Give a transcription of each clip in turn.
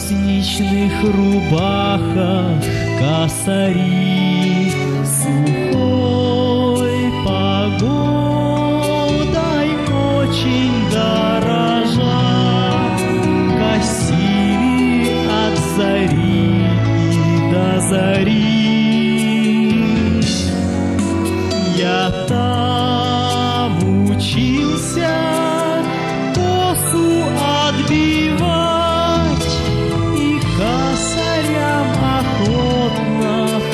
ситечных рубахах косари, сухой погодой очень дорожа, косили от зари и до зари. Я там учился косу отбивать и косарям охотно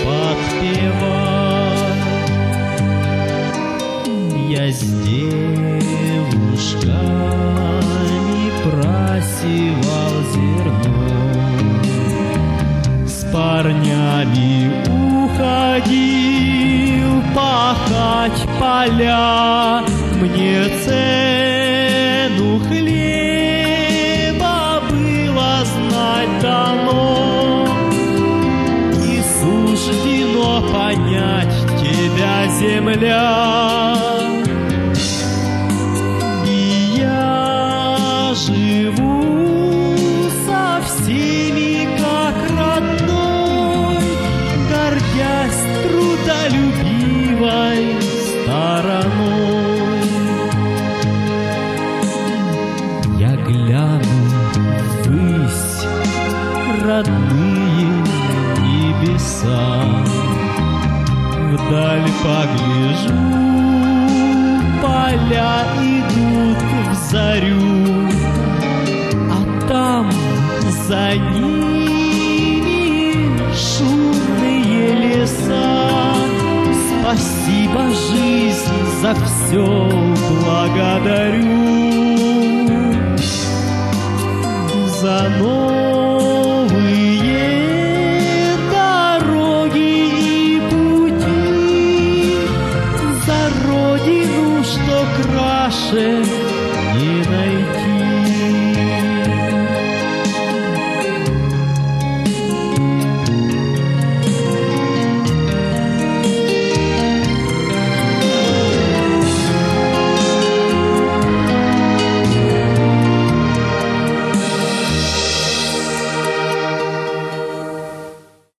подпевать. Я с девушками просевал зерно, с парнями уходил пахать поля. Мне цену хлеба было знать дано, и суждено понять тебя, земля. И я живу со всеми как родной, гордясь трудолюбивой стороной. Я гляну ввысь, родные небеса, вдаль погляжу, поля идут в зарю, а там за ними шумные леса. Спасибо, жизнь, за все благодарю, за новые дороги и пути, за родину, что краше